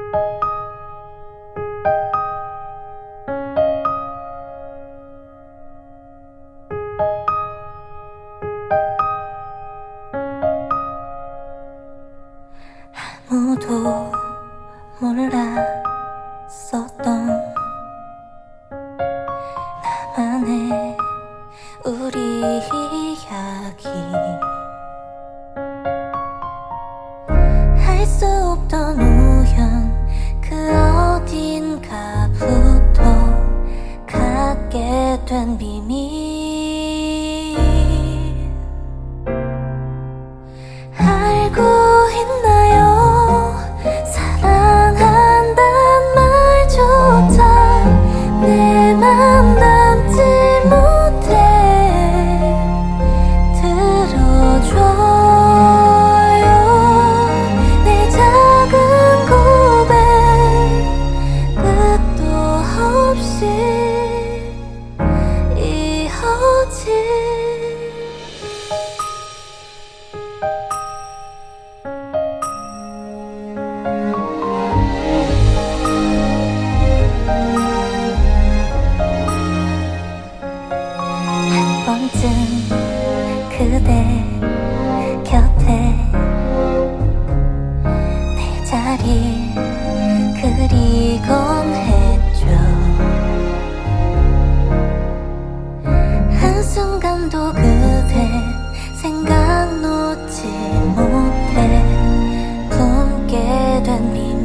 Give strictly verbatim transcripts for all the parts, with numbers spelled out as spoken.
아무도 몰랐었던 나만의 우리 이야기, 할 수 없던 우연, 그 어딘가부터 갖게 된 비밀, 알고 있나요? 사랑한단 말조차 내 맘 담지 못해 들어줘요. 내 작은 고백 끝도 없이 이어질 한 번쯤 그대 곁에 내 자리 그리곤 했죠. 한순간도 그대 생각 놓지 못해 품게 된 비밀,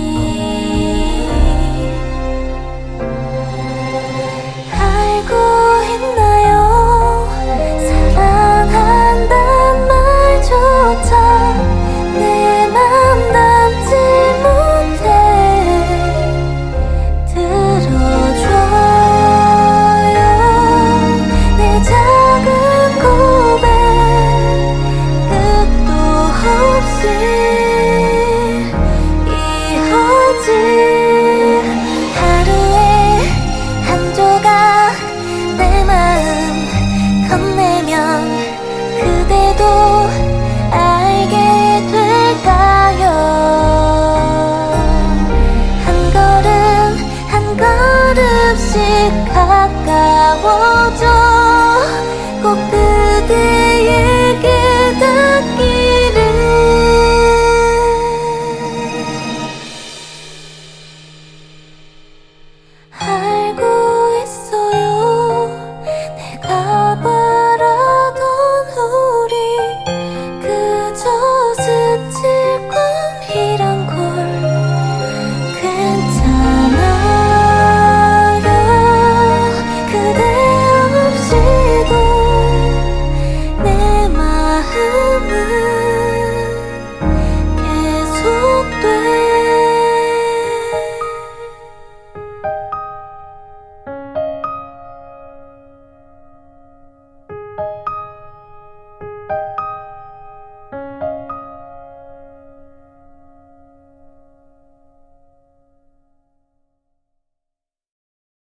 알고 있나요? 사랑한단 말조차 내 맘 담지 못해 들어줘요. 내 작은 고백 끝도 없이 이어질 하루에 한 조각 내 마음 건네면 그대도 알게 될까요? 한 걸음 한 걸음씩 가까워져